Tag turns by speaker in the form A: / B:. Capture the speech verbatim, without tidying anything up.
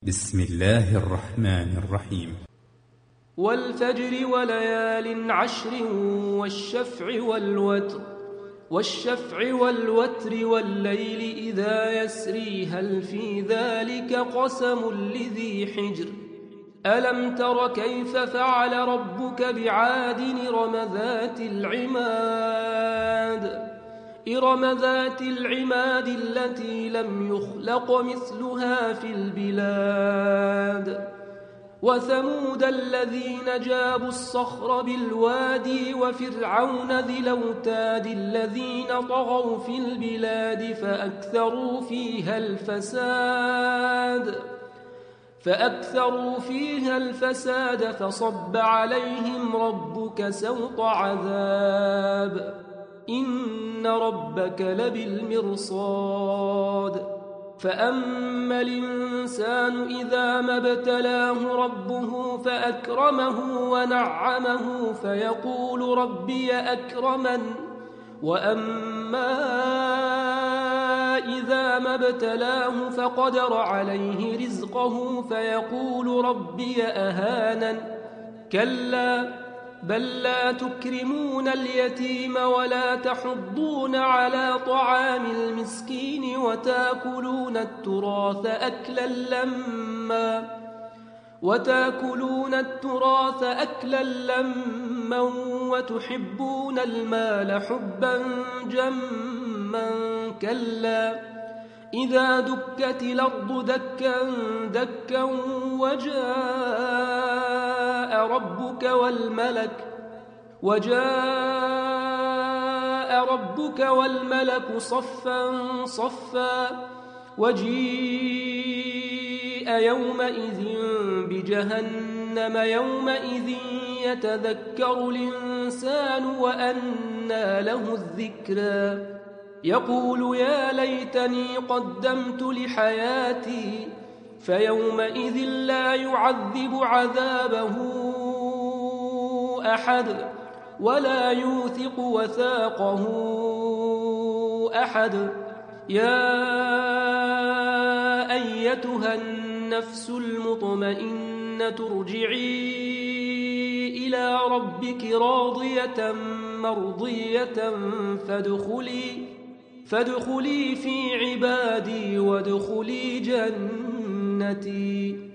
A: بسم الله الرحمن الرحيم.
B: والفجر وليال عشر والشفع والوتر والشفع والوتر والليل إذا يسري هل في ذلك قسم لذي حجر ألم تر كيف فعل ربك بعاد إرم ذات العماد إرم ذات العماد التي لم يخلق مثلها في البلاد وثمود الذين جابوا الصخر بالوادي وفرعون ذي الأوتاد الذين طغوا في البلاد فأكثروا فيها الفساد فأكثروا فيها الفساد فصب عليهم ربك سوط عذاب إن ربك لبالمرصاد فأما الإنسان إذا ما ابتلاه ربه فأكرمه ونعمه فيقول ربي أكرمن وأما إذا ما ابتلاه فقدر عليه رزقه فيقول ربي أهانن كلا بل لا تكرمون اليتيم ولا تحضون على طعام المسكين وتاكلون التراث أكلا لما وتاكلون التراث أكلا لما وتحبون المال حبا جما كلا إذا دكت الأرض دكا دكا وجاء ربك والملك وجاء ربك والملك صفا صفا وجيء يومئذ بجهنم يومئذ يتذكر الإنسان وأنى له الذكرى يقول يا ليتني قدمت لحياتي فيومئذ لا يعذب عذابه أحد ولا يوثق وثاقه أحد يا أيتها النفس المطمئنة ارجعي إلى ربك راضية مرضية فادخلي فادخلي في عبادي وادخلي جنتي.